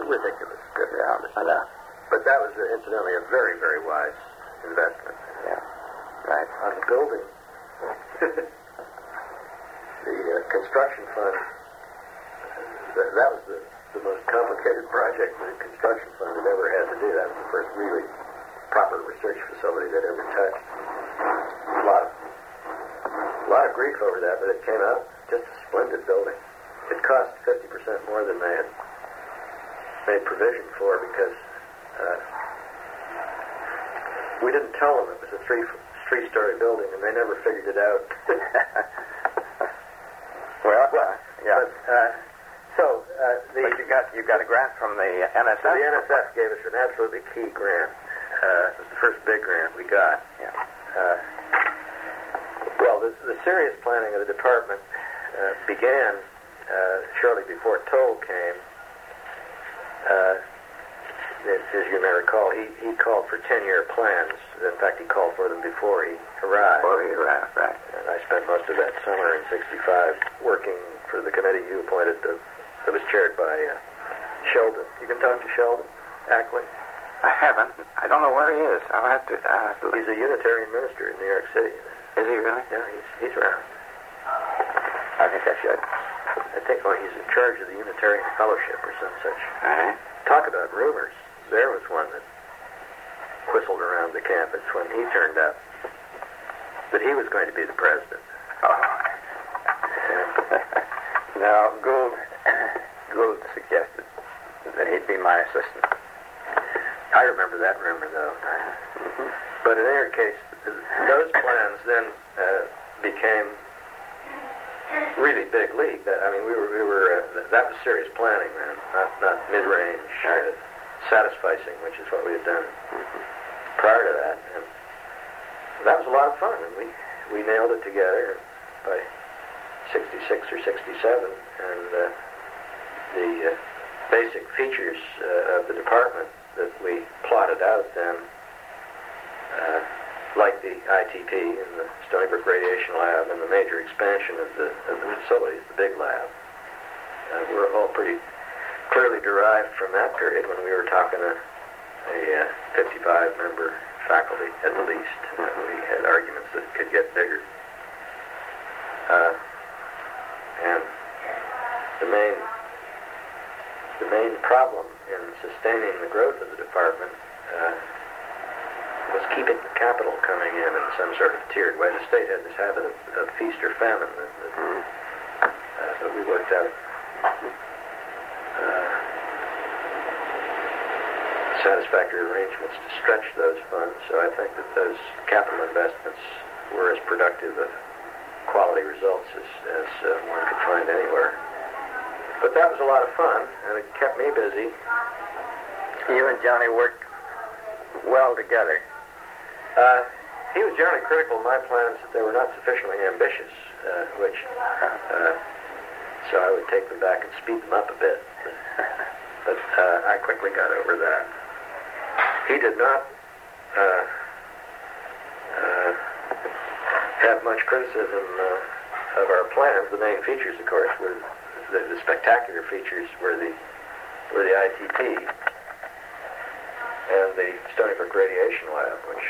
ridiculous. Yeah, I know. But that was, incidentally, a very, very wise investment. Yeah, right. On the building, the construction fund, that was the most complicated project the construction fund had ever had to do. That was the first really proper research facility they'd ever touched. A lot of grief over that, but it came out just a splendid building. It cost 50% more than they had made provision for because we didn't tell them it was a three-story building, and they never figured it out. Yeah. But you got a grant from the NSF. The NSF gave us an absolutely key grant. It was the first big grant we got. Yeah. Well, the serious planning of the department began shortly before Toll came. As you may recall, he called for 10-year plans. In fact, he called for them before he arrived. Right. And I spent most of that summer in '65 working for the committee you appointed that was chaired by Sheldon. You can talk to Sheldon Ackley. I haven't. I don't know where he is. I'll have to. He's a Unitarian minister in New York City. Is he really? Yeah, he's around. I think I should. I think he's in charge of the Unitarian Fellowship or some such. All right. Talk about rumors. There was one that whistled around the campus when he turned up that he was going to be the president. Oh. No, Gould suggested that he'd be my assistant. I remember that rumor, though. Mm-hmm. But in any case, those plans then became really big league. I mean, we were that was serious planning, man, not mid-range satisficing, which is what we had done prior to that. And that was a lot of fun, and we nailed it together by '66 or '67, and the basic features of the department that we plotted out then, like the ITP and the Stony Brook Radiation Lab and the major expansion of the facilities, the big lab, were all pretty clearly derived from that period when we were talking to a 55-member faculty at the least. We had arguments that could get bigger. And the main problem in sustaining the growth of the department was keeping the capital coming in some sort of tiered way. The state had this habit of feast or famine that we worked out satisfactory arrangements to stretch those funds. So I think that those capital investments were as productive of quality results as one could find anywhere. But that was a lot of fun, and it kept me busy. You and Johnny worked well together. He was generally critical of my plans that they were not sufficiently ambitious, so I would take them back and speed them up a bit. But I quickly got over that. He did not have much criticism of our plans. The main features, of course, were the spectacular features were the ITP and the Stony Brook Radiation Lab, which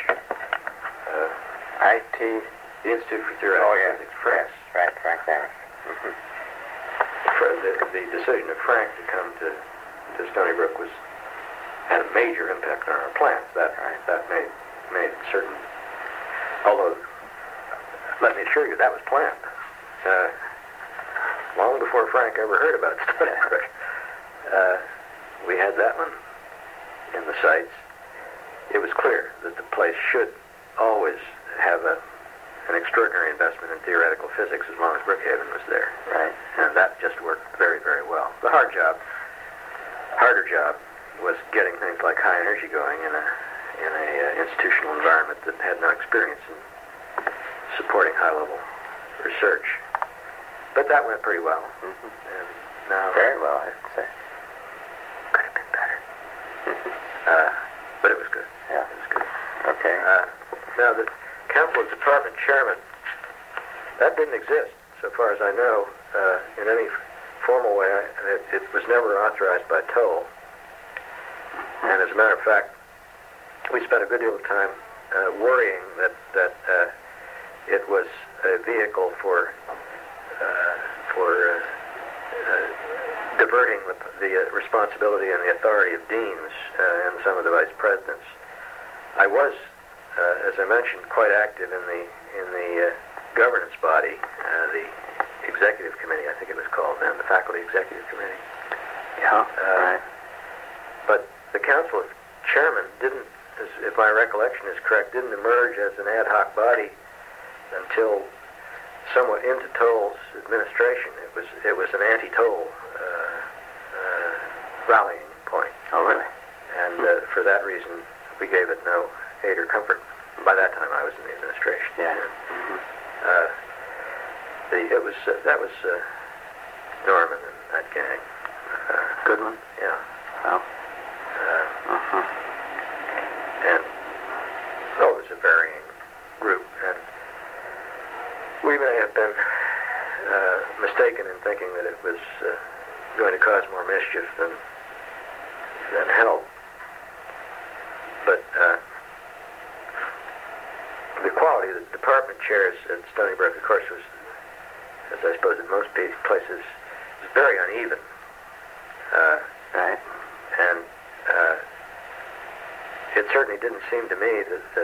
the Institute for Theoretical Physics, Frank. Right, Frank Banner. The decision of Frank to come to Stony Brook had a major impact on our plans. That made certain. Although, let me assure you, that was planned long before Frank ever heard about Stony Brook. We had that one in the sights. It was clear that the place should always have an extraordinary investment in theoretical physics as long as Brookhaven was there. Right. And that just worked very, very well. The harder job was getting things like high energy going in a institutional environment that had no experience in supporting high-level research. But that went pretty well. Mm-hmm. And now very well, I have to say. Could have been better. But it was good. Yeah. It was good. Okay. Now, the Council of Department Chairman, that didn't exist, so far as I know, in any formal way. It was never authorized by Toll. And as a matter of fact, we spent a good deal of time worrying that it was a vehicle for diverting the responsibility and the authority of deans and some of the vice presidents. I was, as I mentioned, quite active in the governance body, the executive committee, I think it was called then, the faculty executive committee. Yeah, right. But the council of chairmen didn't, if my recollection is correct, didn't emerge as an ad hoc body until somewhat into Toll's administration. It was an anti-Toll rallying point. Oh, really? And for that reason, we gave it no aid or comfort. By that time, I was in the administration. Yeah. That was Norman and that gang. Goodman? Yeah. Oh. And it was a varying group, and we may have been mistaken in thinking that it was going to cause more mischief than help. But the quality of the department chairs at Stony Brook, of course, was, as I suppose in most places, was very uneven. Right. And it certainly didn't seem to me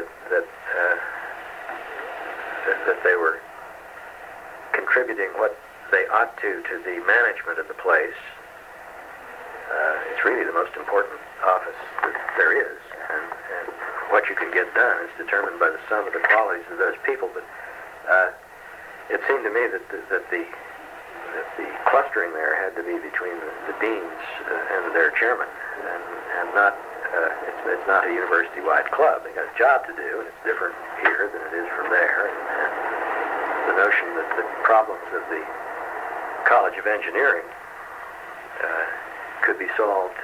that they were contributing what they ought to the management of the place. It's really the most important office that there is, and what you can get done is determined by the sum of the qualities of those people. But it seemed to me that the clustering there had to be between the deans and their chairman, and not it's not a university-wide club. They got a job to do, and it's different here than it is from there. And the notion that the problems of the College of Engineering could be solved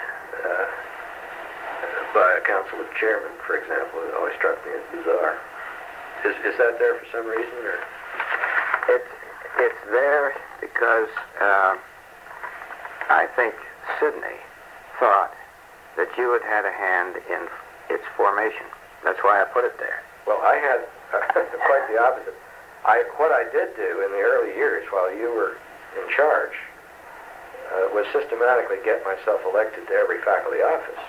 by a council of chairmen, for example, it always struck me as bizarre. Is that there for some reason, or? It's there because I think Sydney thought that you had had a hand in its formation. That's why I put it there. Well, I had quite the opposite. What I did do in the early years while you were in charge was systematically get myself elected to every faculty office.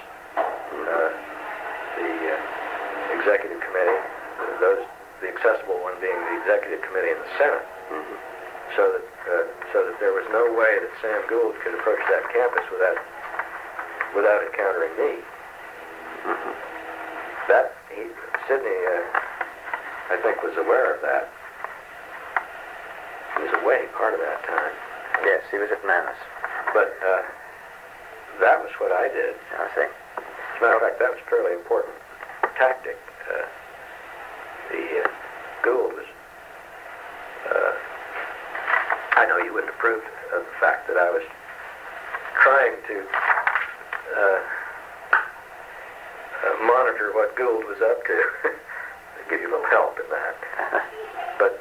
The executive committee, the accessible one being the executive committee and the Senate, so that there was no way that Sam Gould could approach that campus without encountering me. Sydney, I think, was aware of that. He was away part of that time. Yes, he was at Manus. But that was what I did. I see. As a matter of fact, that was a fairly important tactic. The Gould was... I know you wouldn't approve of the fact that I was trying to monitor what Gould was up to. To give you a little help in that. But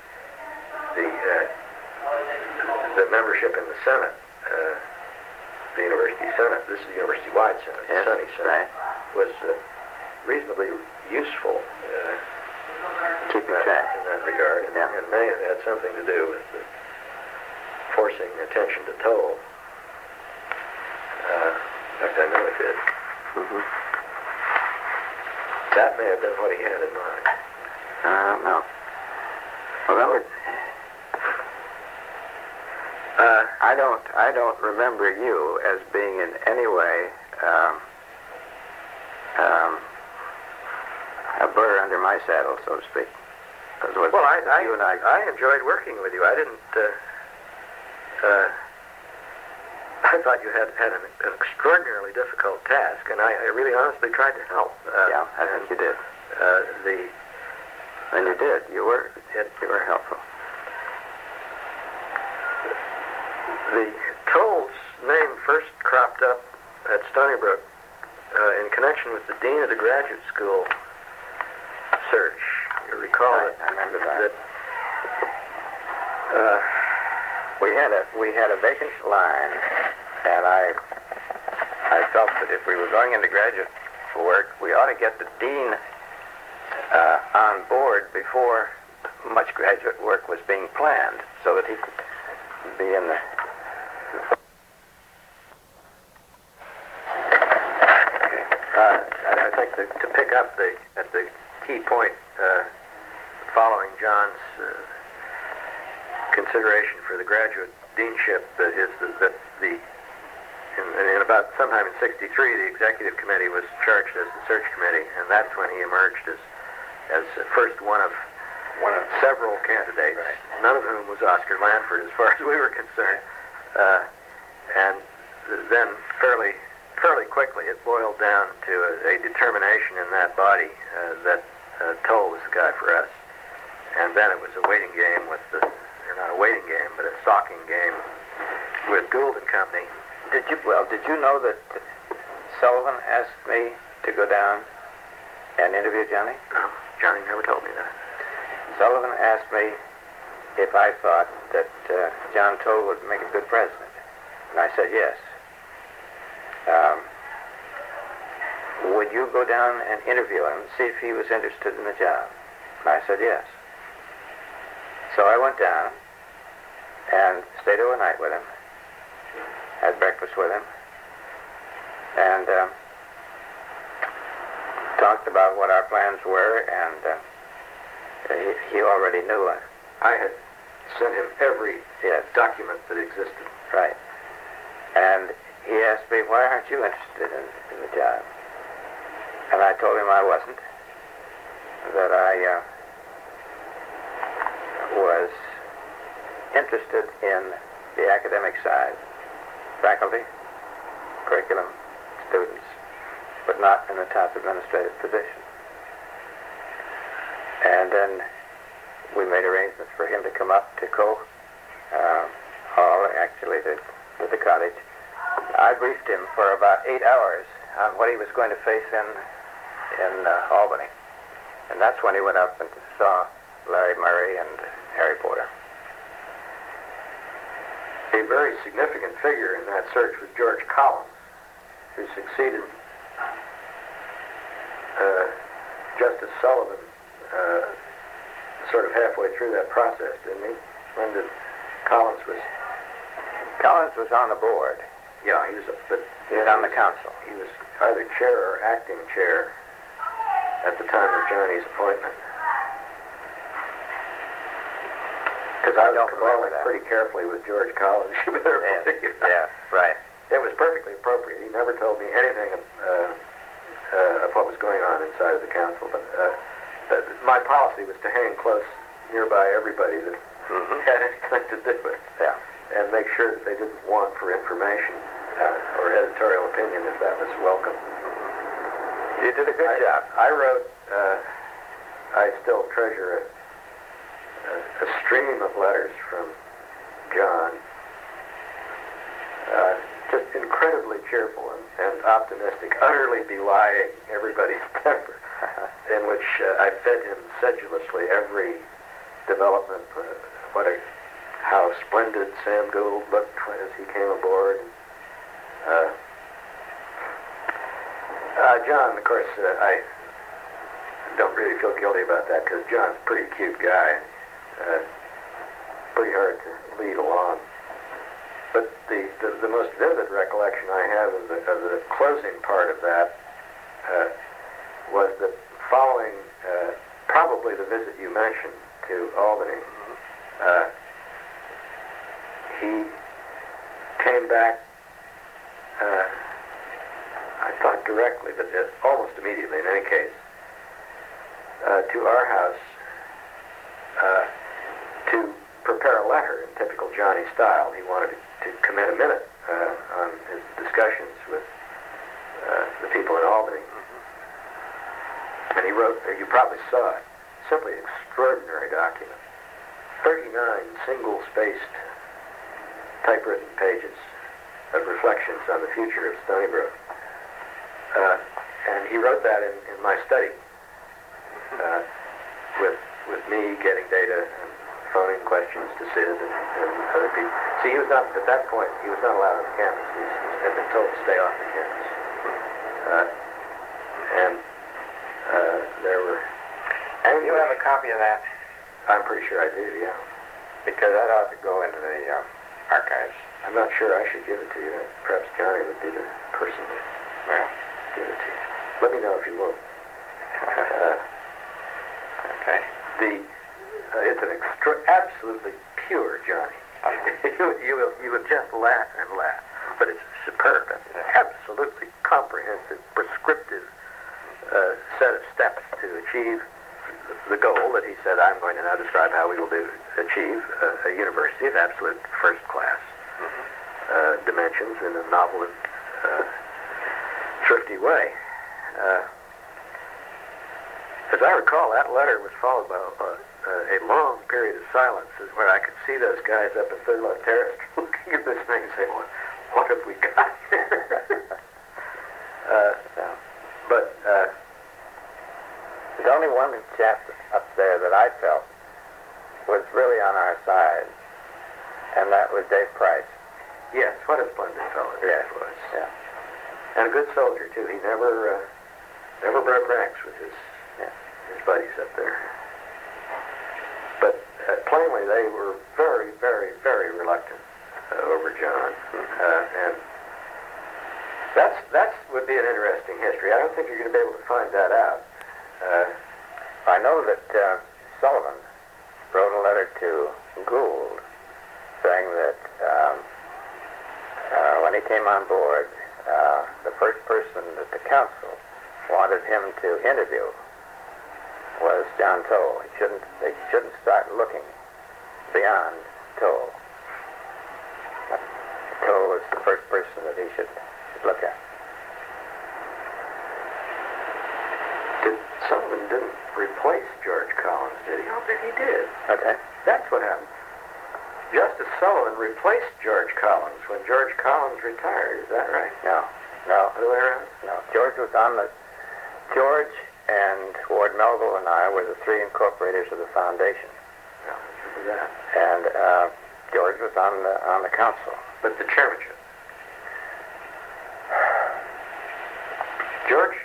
the membership in the Senate, the University Senate, this is the University-wide Senate, yes, the Sunny Senate, right, was reasonably useful keeping track in that regard, and may have had something to do with forcing attention to Toll. In fact, I know it did. That may have been what he had in mind. I don't know. Well, that was... I don't remember you as being in any way a burr under my saddle, so to speak. Well, I enjoyed working with you. I didn't. I thought you had an extraordinarily difficult task, and I really honestly tried to help. Yeah, I think you did. And you did. You were helpful. The Toll's name first cropped up at Stony Brook in connection with the Dean of the Graduate School search. You recall I remember that. We had a vacant line, and I felt that if we were going into graduate work, we ought to get the dean on board before much graduate work was being planned, so that he could be in the... I think to pick up at the key point following John's consideration for the graduate deanship is that in about sometime in '63, the executive committee was charged as the search committee, and that's when he emerged as first one of several candidates, right. None of whom was Oscar Lanford, as far as we were concerned. And then fairly quickly, it boiled down to a determination in that body that Toll was the guy for us. And then it was a waiting game or not a waiting game, but a stalking game with Gould and Company. Did you know that Sullivan asked me to go down and interview Johnny? No, Johnny never told me that. Sullivan asked me if I thought that John Toll would make a good president. And I said yes. Would you go down and interview him, see if he was interested in the job? And I said yes. So I went down and stayed overnight with him, had breakfast with him, and talked about what our plans were, and he already knew it. I had sent him every document that existed. Right. And he asked me, why aren't you interested in the job? And I told him I wasn't, that I was interested in the academic side, faculty, curriculum, students, but not in the top administrative position. And then we made arrangements for him to come up to Coe Hall, actually to the cottage. I briefed him for about 8 hours on what he was going to face in Albany. And that's when he went up and saw Larry Murray and Harry Porter. A very significant figure in that search was George Collins, who succeeded Justice Sullivan sort of halfway through that process, didn't he? When Collins was on the board. Yeah, he was on the council. He was either chair or acting chair at the time of Johnny's appointment. Because I was caballing pretty carefully with George Collins. Yeah, right. It was perfectly appropriate. He never told me anything of what was going on inside of the council, but my policy was to hang close nearby everybody that had anything to do with it, and make sure that they didn't want for information or editorial opinion if that was welcome. You did a good job. I wrote, I still treasure a stream of letters from John, just incredibly cheerful and optimistic, utterly belying everybody's temper, in which I fed him sedulously every development, how splendid Sam Gould looked as he came aboard. John, of course, I don't really feel guilty about that because John's a pretty cute guy, pretty hard to lead along. But the most vivid recollection I have of the closing part of that was that following probably the visit you mentioned to Albany, he came back, I thought directly, but almost immediately in any case, to our house to prepare a letter in typical Johnny style. He wanted to commit a minute on his discussions with the people in Albany. And he wrote, you probably saw it, simply extraordinary document. 39 single-spaced typewritten pages of reflections on the future of Stony Brook. And he wrote that in my study, with me getting data and phoning questions to Sid and other people. See, he was not, at that point, he was not allowed on the campus. He had been told to stay off the campus. And there were... And you have a copy of that? I'm pretty sure I do, yeah. Because that ought to go into the archives. I'm not sure I should give it to you. Perhaps Johnny would be the person to give it to you. Let me know if you will. Okay. It's an absolutely pure Johnny. you will just laugh and laugh. But it's superb. It's an absolutely comprehensive, prescriptive set of steps to achieve the goal that he said, I'm going to now describe how we will achieve a university of absolute first class dimensions in a novel and thrifty way. As I recall, that letter was followed by a long period of silence where I could see those guys up in Third Love Terrace looking at this thing and saying, what have we got here? But there's only one chap up there that I felt was really on our side, and that was Dave Price. Yes, what a splendid fellow Dave was. Yeah. And a good soldier, too. He never broke ranks with his buddies up there. But plainly, they were very, very, very reluctant over John. And that would be an interesting history. I don't think you're going to be able to find that out. I know that Sullivan wrote a letter to Gould saying that when he came on board, the first person that the council wanted him to interview was John Toll. They shouldn't start looking beyond Toll. Toll was the first person that he should look at. Sullivan didn't replace George Collins, did he? I don't think he did. Okay. That's what happened. Justice Sullivan replaced George Collins when George Collins retired. Is that right? No. Other way around? No. George and Ward Melville and I were the three incorporators of the foundation. Yeah, I remember that. And George was on the council. But the chairmanship. George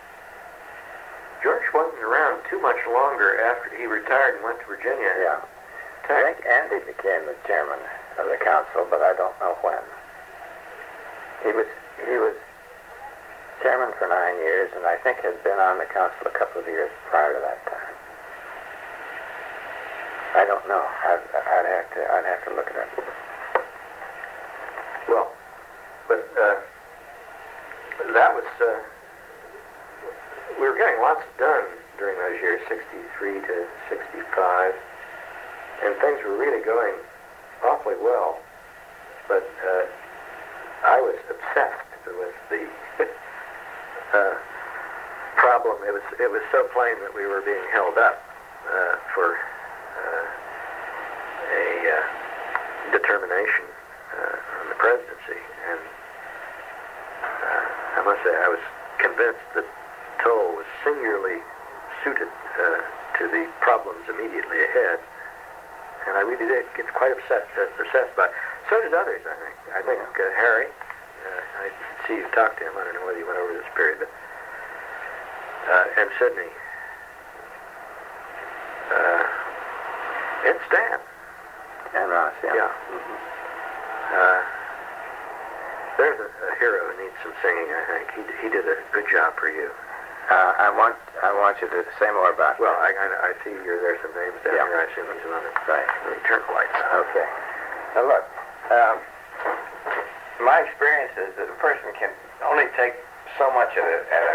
wasn't around too much longer after he retired and went to Virginia. Yeah. I think Andy became the chairman of the council, but I don't know when. He was chairman for 9 years, and I think had been on the council a couple of years prior to that time. I don't know. I'd have to look it up. Well, but that was we were getting lots done during those years, 63 to 65, and things were really going awfully well. But I was obsessed with the problem. It was so plain that we were being held up for a determination on the presidency, and I must say I was convinced that Toll was singularly suited to the problems immediately ahead, and I really did get quite obsessed by it. So did others, I think. I think Harry, I see you talked to him. I don't know whether you went over this period, but and Sidney, and Stan. And Ross, yeah. Mm-hmm. There's a hero who needs some singing, I think. He did a good job for you. I want you to say more about Well, I see there's some names down here. I assume he's on it. Right. Let me turn the lights on. Okay. Now look, my experience is that a person can only take so much at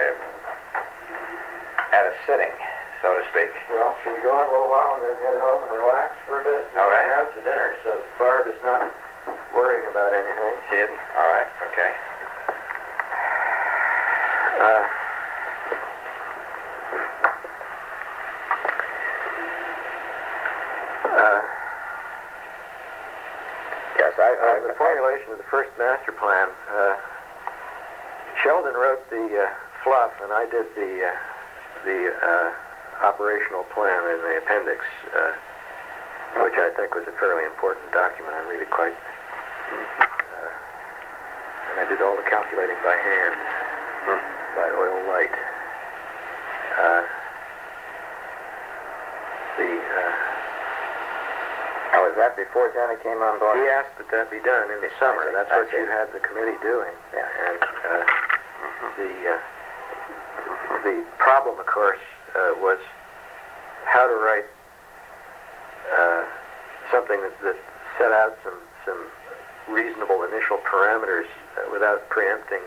a sitting, so to speak. Well, can you go on a little while and then head home and relax for a bit? All right. We're out to dinner, so Barb is not worrying about anything. She isn't? All right. Okay. Yes, the formulation of the first master plan, Sheldon wrote the fluff, and I did the operational plan in the appendix, which I think was a fairly important document. I read it quite And I did all the calculating by hand, by oil light. Now, was that before Johnny came on board? He asked that that be done in the summer. That's what you had the committee doing. Yeah. And the problem, of course, was how to write something that set out some reasonable initial parameters without preempting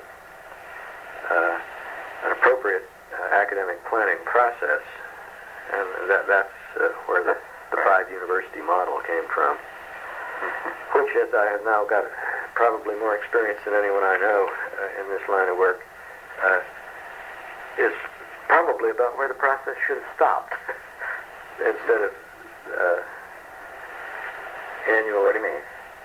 an appropriate academic planning process. And that's where the 5-university model came from, which, as I have now got probably more experience than anyone I know in this line of work, is probably about where the process should have stopped instead of annual. What do you mean?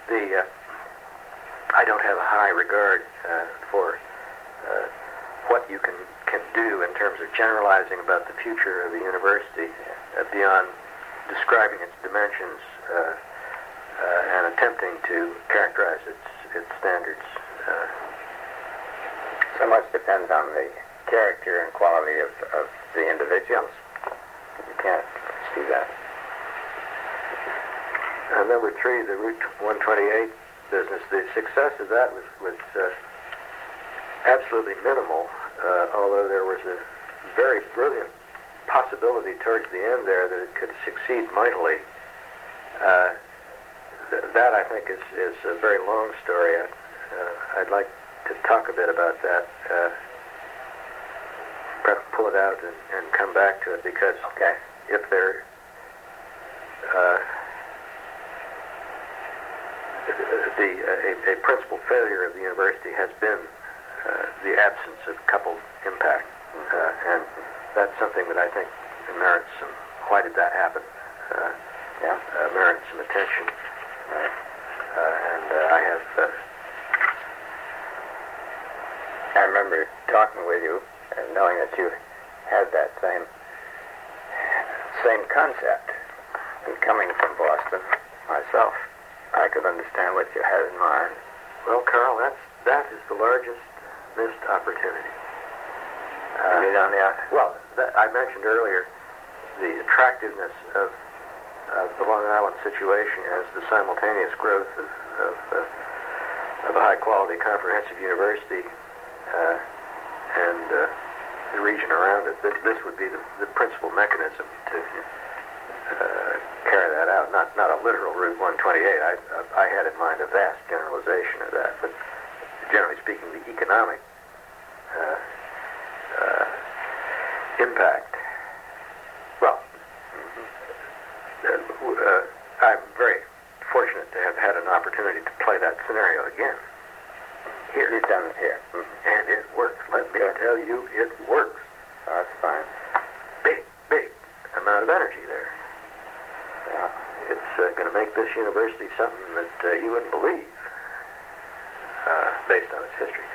I don't have a high regard for what you can do in terms of generalizing about the future of the university beyond describing its dimensions and attempting to characterize its standards. So much depends on the character and quality of the individuals. You can't see that. Number 3, the Route 128 business, the success of that was absolutely minimal, although there was a very brilliant possibility towards the end there that it could succeed mightily. That, I think, is a very long story. I'd like to talk a bit about that, perhaps pull it out and come back to it, because if there a principal failure of the university has been the absence of coupled impact, and that's something that I think merits some. Why did that happen? Merits some attention, and I have. I remember talking with you and knowing that you had that same concept. And coming from Boston myself, I could understand what you had in mind. Well, Carl, that is the largest missed opportunity. I mentioned earlier the attractiveness of the Long Island situation as the simultaneous growth of a high-quality comprehensive university and the region around it. This would be the principal mechanism to carry that out. Not a literal Route 128. I had in mind a vast generalization of that, but generally speaking, the economic impact. Well, I'm very fortunate to have had an opportunity to play that scenario again. Here. You've done it here. And it works. Let me tell you, it works. Oh, that's fine. Big amount of energy there. Yeah. It's going to make this university something that you wouldn't believe, based on its history.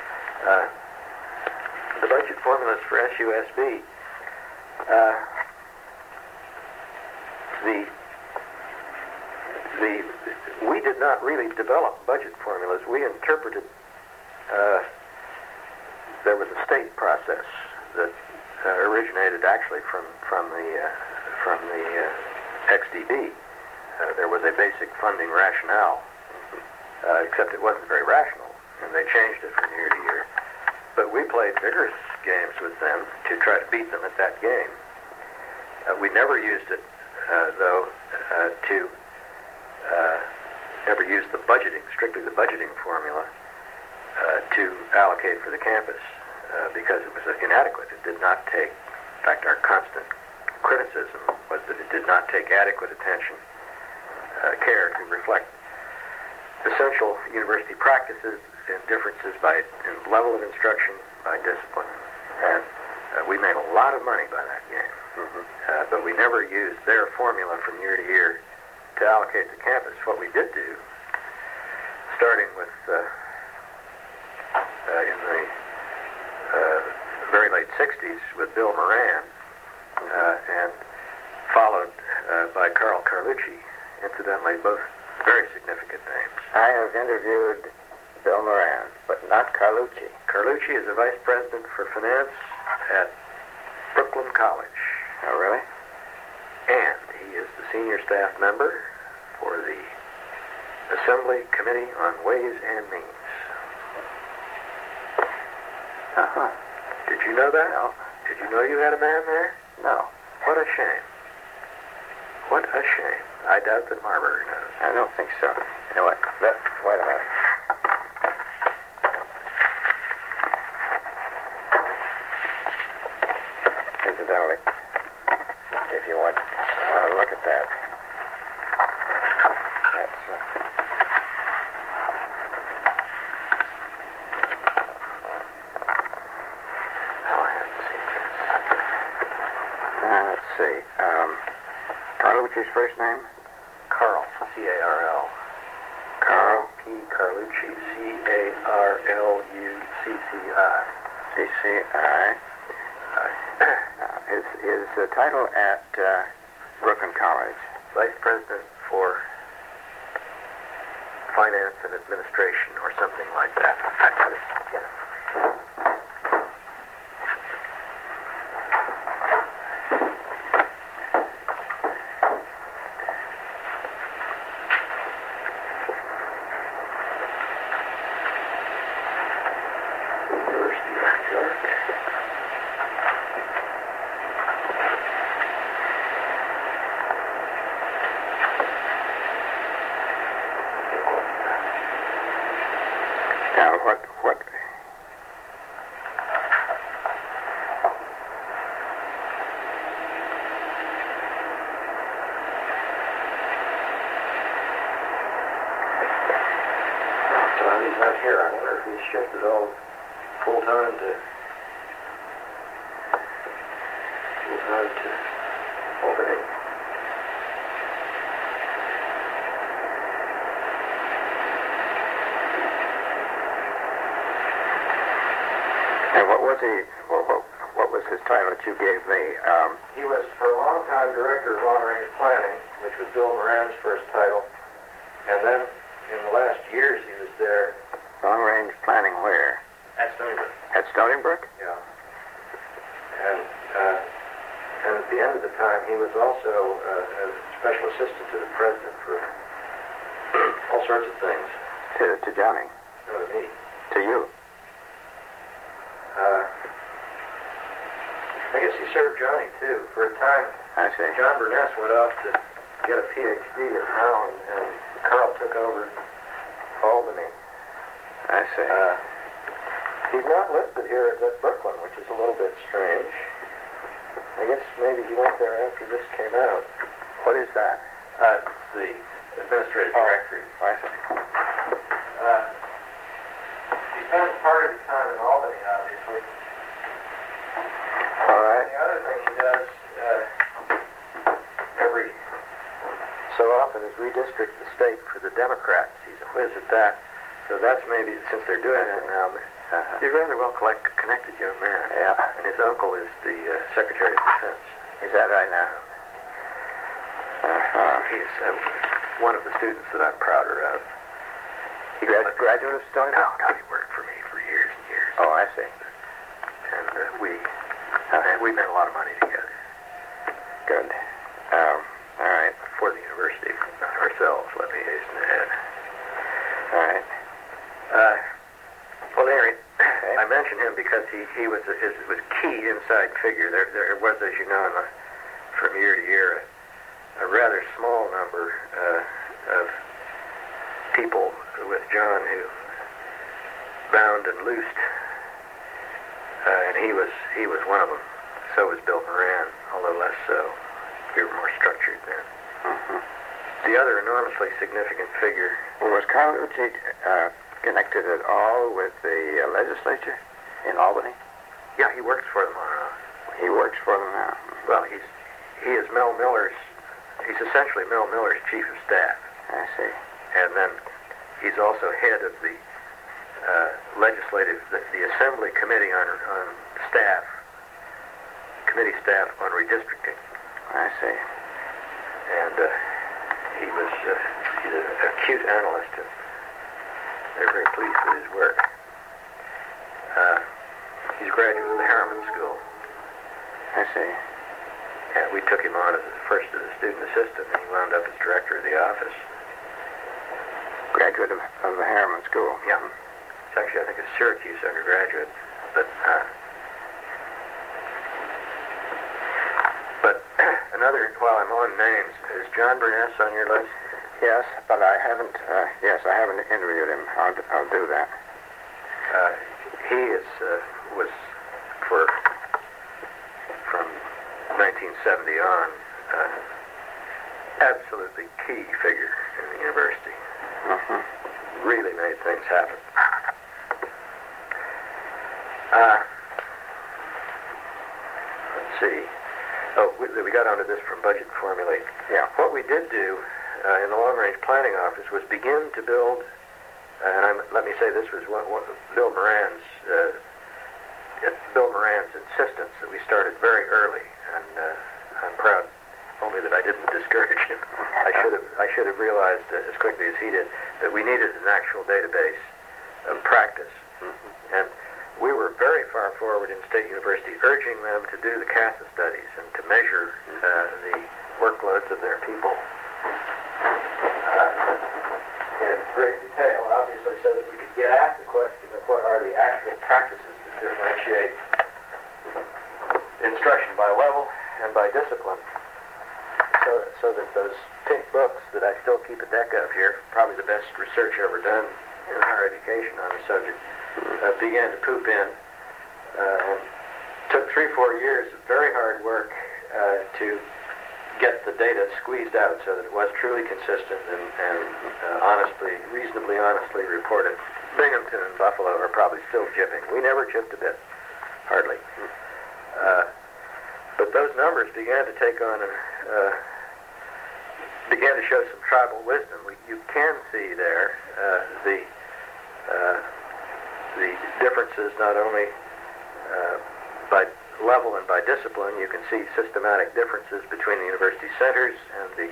The budget formulas for SUSB, we did not really develop budget formulas. We interpreted. There was a state process that originated actually from the XDB. There was a basic funding rationale, except it wasn't very rational, and they changed it from year to year. But we played vigorous games with them to try to beat them at that game. We never used it, though, to never used strictly the budgeting formula to allocate for the campus because it was inadequate. It did not take, in fact, our constant criticism was that it did not take adequate attention, care to reflect essential university practices and differences in level of instruction, by discipline. And we made a lot of money by that game. But we never used their formula from year to year to allocate the campus. What we did do, starting with in the very late 60s with Bill Moran, and followed by Carl Carlucci, incidentally both Very significant names. I have interviewed Bill Moran, but not Carlucci. Carlucci is the vice president for finance at Brooklyn College. Oh, really? And he is the senior staff member for the Assembly Committee on Ways and Means. Uh-huh. Did you know that? No. Did you know you had a man there? No. What a shame. What a shame. I doubt that Marbury knows. I don't think so. You know what? Wait a minute. Incidentally, if you want to look at that. That's... Oh, I haven't seen this. let's see. Carlucci's first name? Carl, C-A-R-L. Carl. P. Carlucci, C-A-R-L-U-C-C-I. C-C-I. His title at Brooklyn College? Vice President for Finance and Administration or something like that. I got it. Yeah. University of New York. Now, what... Well, he's not here. I wonder if he's shifted all full-time to Albany. And what was he... What was his title that you gave me? He was, for a long time, Director of Long-Range Planning, which was Bill Moran's first title. And then, in the last years, he was there Long-range planning where? at Stony Brook. At Stony Brook? Yeah. And at the end of the time, he was also a special assistant to the president for all sorts of things. To Johnny? No, to me. To you? I guess he served Johnny, too. For a time, I see. John Burness went off to get a PhD at Brown, and Carl took over Albany. I see. He's not listed here at Brooklyn, which is a little bit strange. I guess maybe he went there after this came out. What is that? It's the administrative directory. I see. He spends part of his time in Albany, obviously. All right. The other thing he does every so often is redistrict the state for the Democrats. He's a whiz at that. So that's maybe, since they're doing it now, he's a rather well connected young man. Yeah. And his uncle is the Secretary of Defense. Is that right now? He's one of the students that I'm prouder of. He graduate of Stony Brook? No, he worked for me for years and years. Oh, I see. And we made a lot of money together. Good. All right. For the university ourselves, let me hasten to add. All right. Well, Larry, I mentioned him because he was a key inside figure. There was, as you know, from year to year, a rather small number of people with John who bound and loosed, and he was one of them. So was Bill Moran, although less so. We were more structured then. Mm-hmm. The other enormously significant figure. Well, was Carlucci connected at all with the legislature in Albany? Yeah, he works for them on and off. He works for them now. Well, he is Mel Miller's. He's essentially Mel Miller's chief of staff. I see. And then he's also head of the the Assembly Committee on staff, committee staff on redistricting. I see. And he was He's an acute analyst, and they're very pleased with his work. He's a graduate of the Harriman School. I see. And we took him on as the first as a student assistant, and he wound up as director of the office. Graduate of the Harriman School. Yeah. It's actually, I think, a Syracuse undergraduate. But another, while I'm on names, is John Burness on your list? Yes, but I haven't. I haven't interviewed him. I'll do that. He was from 1970 on absolutely key figure in the university. Really made things happen. Let's see. Oh, we got onto this from budget formulae. Yeah. What we did do in the long-range planning office was begin to build, let me say this was Bill Moran's insistence that we started very early, and I'm proud only that I didn't discourage him. I should have realized as quickly as he did that we needed an actual database of practice. And we were very far forward in State University, urging them to do the CASA studies and to measure the workloads of their people in great detail, obviously, so that we could get at the question of what are the actual practices that differentiate instruction by level and by discipline. So that those pink books that I still keep a deck of here, probably the best research ever done in higher education on the subject, began to poop in. And took 3-4 years of very hard work to get the data squeezed out so that it was truly consistent and reasonably honestly reported. Binghamton and Buffalo are probably still jipping. We never chipped a bit, hardly. But those numbers began to take on began to show some tribal wisdom. You can see there the differences not only by level and by discipline. You can see systematic differences between the university centers and the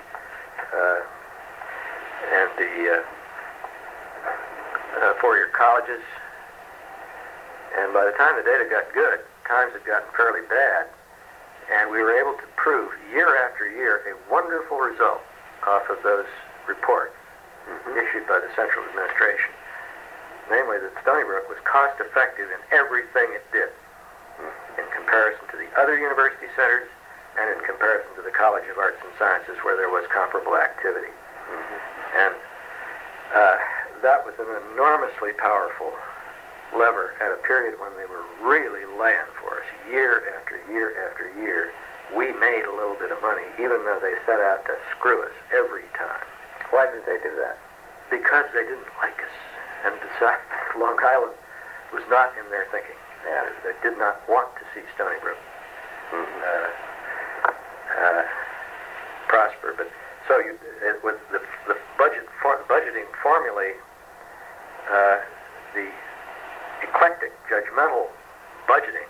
four-year colleges. And by the time the data got good, times had gotten fairly bad, and we were able to prove year after year a wonderful result off of those reports issued by the central administration. Namely, that Stony Brook was cost-effective in everything it did in comparison to the other university centers and in comparison to the College of Arts and Sciences where there was comparable activity. And that was an enormously powerful lever at a period when they were really laying for us year after year after year. We made a little bit of money, even though they set out to screw us every time. Why did they do that? Because they didn't like us, and decided Long Island was not in their thinking. Yeah. They did not want to see Stony Brook prosper. But so with the budgeting formulae, the eclectic, judgmental budgeting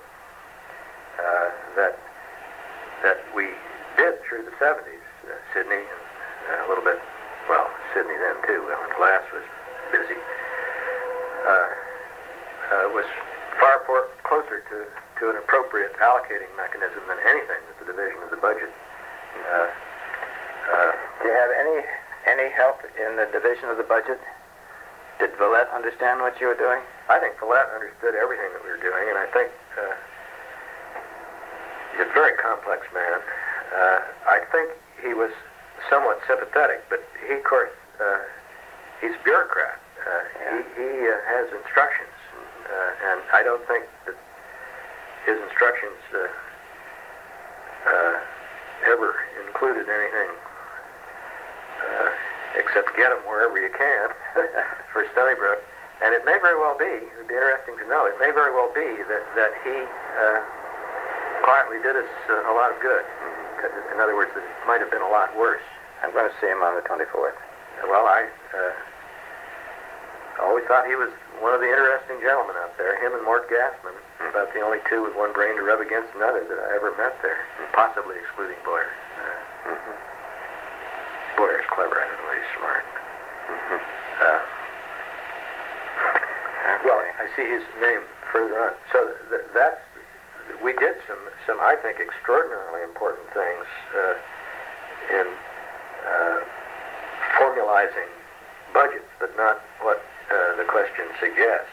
that we did through the 70s, Sydney, and a little bit, well, Sydney then too, when Glass was busy, was far closer to an appropriate allocating mechanism than anything that the division of the budget. Do you have any help in the division of the budget? Did Vallette understand what you were doing? I think Vallette understood everything that we were doing, and I think he's a very complex man. I think he was somewhat sympathetic, but he, of course, he's a bureaucrat. He has instructions, and I don't think that his instructions ever included anything except get them wherever you can for Stony Brook. And it may very well be, it would be interesting to know, it may very well be that he quietly did us a lot of good. In other words, that it might have been a lot worse. I'm going to see him on the 24th. Well, I always thought he was one of the interesting gentlemen out there. Him and Mort Gassman, about the only two with one brain to rub against another that I ever met there, possibly excluding Boyer. Boyer's clever. I don't know, he's smart. Well, I see his name further on. So that's we did some I think extraordinarily important things in formalizing budgets, but not what the question suggests.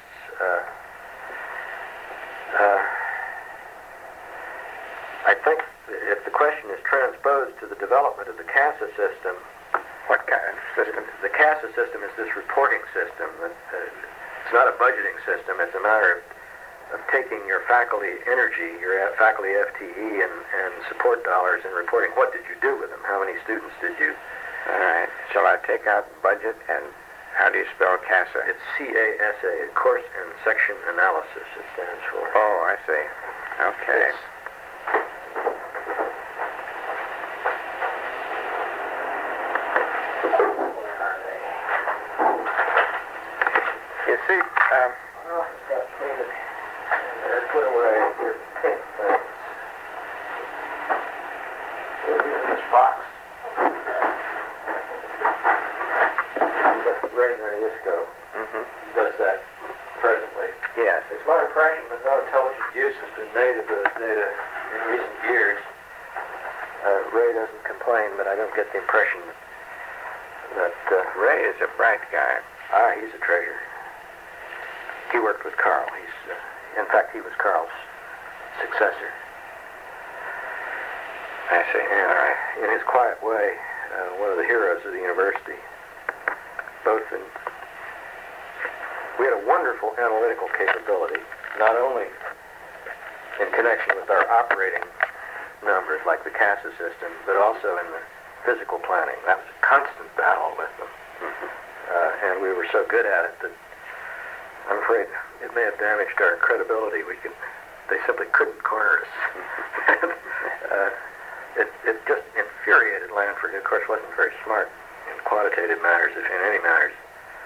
I think if the question is transposed to the development of the CASA system, What kind of system? the CASA system is this reporting system. It's not a budgeting system. It's a matter of taking your faculty energy, your faculty FTE and support dollars and reporting what did you do with them? How many students did you? All right. Shall I take out budget and how do you spell CASA? It's CASA, Course and Section Analysis it stands for. Oh, I see. Okay. Yes. You see, Well, it's got painted. Put away your pink things. In this box. Ray Nardisco does that presently. yes. It's my impression that no intelligent use has been made of those data in recent years. Ray doesn't complain, but I don't get the impression that Ray is a bright guy. he's a treasure. He worked with Carl. In fact, he was Carl's successor. I see. And All right. in his quiet way, one of the heroes of the university. We had a wonderful analytical capability, not only in connection with our operating numbers like the CASA system, but also in the physical planning. That was a constant battle with them. And we were so good at it that I'm afraid it may have damaged our credibility. They simply couldn't corner us. It just infuriated Lanford, who of course wasn't very smart in quantitative matters, if in any matters.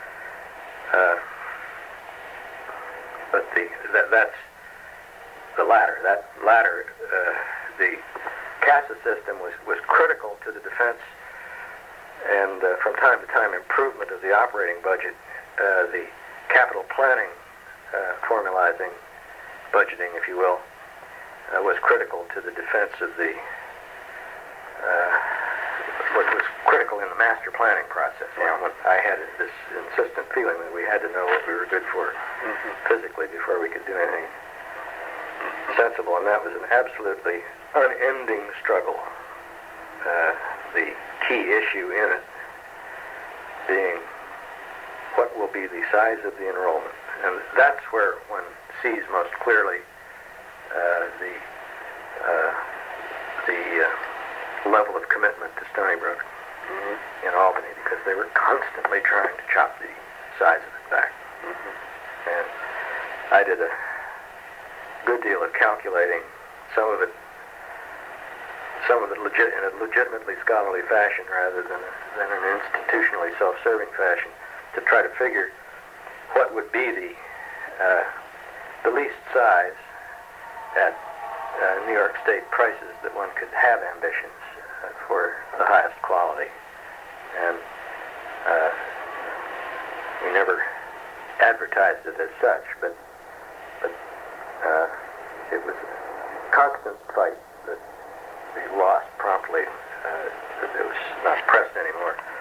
But that's the latter. That latter, the CASA system was critical to the defense, and from time to time improvement of the operating budget, the capital planning, formalizing, budgeting, if you will, was critical to the defense of the what was critical in the master planning process. When I had this insistent feeling that we had to know what we were good for physically before we could do anything sensible, and that was an absolutely unending struggle. The key issue in it being what will be the size of the enrollment, and that's where one sees most clearly the level of commitment to Stony Brook in Albany, because they were constantly trying to chop the size of it back. And I did a good deal of calculating, some of it in a legitimately scholarly fashion rather than an institutionally self-serving fashion, to try to figure what would be the least size at New York State prices that one could have ambitions for the highest quality. And we never advertised it as such, but it was a constant fight that we lost promptly. It was not pressed anymore.